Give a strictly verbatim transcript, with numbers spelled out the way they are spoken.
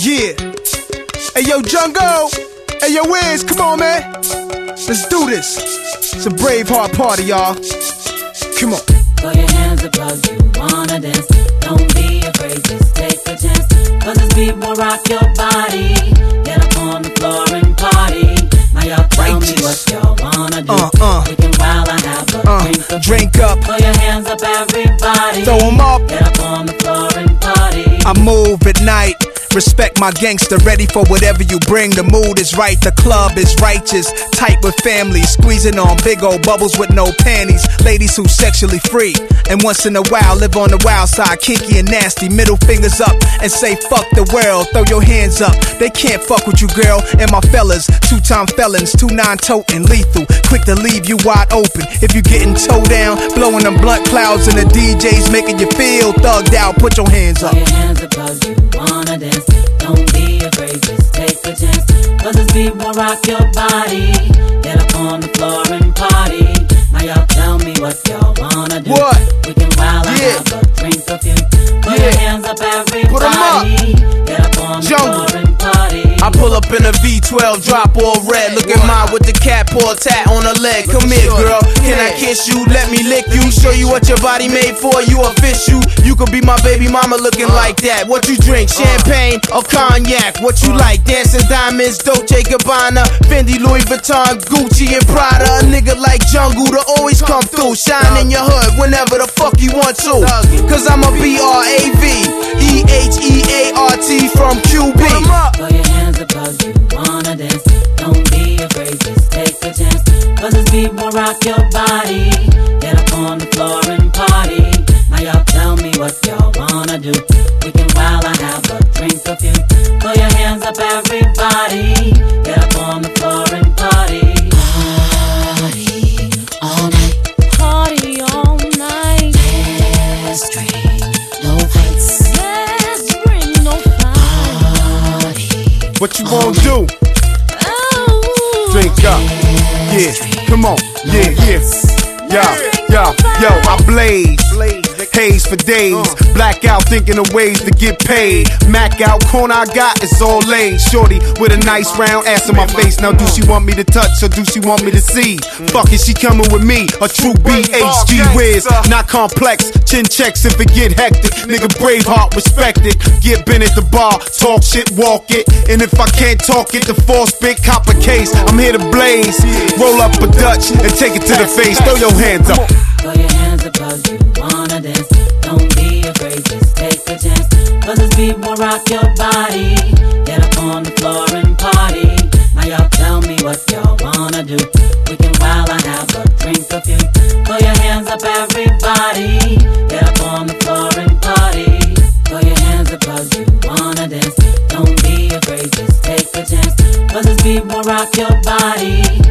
Yeah. Hey, yo, Jungle. Hey, yo, Wiz, come on, man. Let's do this. It's a Braveheart party, y'all. Come on. Throw your hands up cause you wanna dance. Don't be afraid, just take a chance. Cause this beat will rock your body. Get up on the floor and party. Now y'all tell me what y'all wanna do. Uh, uh. We can while I have a uh, drink up. Drink up. Throw your hands up, everybody. Throw them up. Get up on the floor and party. I move at night. Respect my gangster, ready for whatever you bring. The mood is right, the club is righteous. Tight with family, squeezing on big old bubbles with no panties. Ladies who sexually free, and once in a while live on the wild side, kinky and nasty. Middle fingers up and say fuck the world. Throw your hands up, they can't fuck with you, girl. And my fellas, two-time felons, two nine-toting, lethal, quick to leave you wide open. If you getting towed down, blowing them blunt clouds and the D J's making you feel thugged out, put your hands up. Throw your hands up cause you wanna dance. Don't be afraid, just take a chance. Cause this beat will rock your body. Get up on the floor and party. Now y'all tell me what y'all wanna do. What? We can while I Yeah. have a drink of you. Put Yeah. your hands up, everybody. Put 'em up. Get up on the Jungle. floor and party. I pull up in a V twelve, drop all red. Look at mine with the cat paw tat on her leg. Come here, girl, can I kiss you? Let me lick you. Show you what your body made for. You a fish, you. You could be my baby mama looking like that. What you drink, champagne or cognac? What you like, dancing diamonds, Dolce Gabbana, Fendi, Louis Vuitton, Gucci and Prada. A nigga like Jungle to always come through. Shine in your hood whenever the fuck you want to. Cause I'm a B R A V E H E A R T from Q B. Throw your hands up cause you wanna dance. Don't be afraid, just take a chance. Cause this beat will rock your body. Get up on the floor and party. Now y'all tell me what y'all wanna do. We can while I have a drink of you. Throw your hands up, everybody. Get up on the floor and party. Party all night. Party all night. Let's drink, no fights. Let's bring no fights. What you gon' do? Oh. Drink up. Yeah, come on. Yeah, yeah. Yo, yo, yo, I blaze. Haze for days. Black out thinking of ways to get paid. Mac out, corner I got, it's all laid. Shorty with a nice round ass in my face. Now do she want me to touch or do she want me to see? Fuck it, she coming with me. A true B H G Wiz. Not complex, chin checks if it get hectic. Nigga Braveheart, respect it. Get been at the bar, talk shit, walk it. And if I can't talk it, the force big cop a case. I'm here to blaze. Roll up a Dutch and take it to the face. Throw your hands up. Throw your hands up cause you wanna dance. Don't be afraid, just take a chance. Cause this beat will rock your body. Get up on the floor and party. Now y'all tell me what y'all wanna do. We can while I have a drink of you. Throw your hands up, everybody. Get up on the floor and party. Throw your hands up cause you wanna dance. Don't be afraid, just take a chance. Cause this beat will rock your body.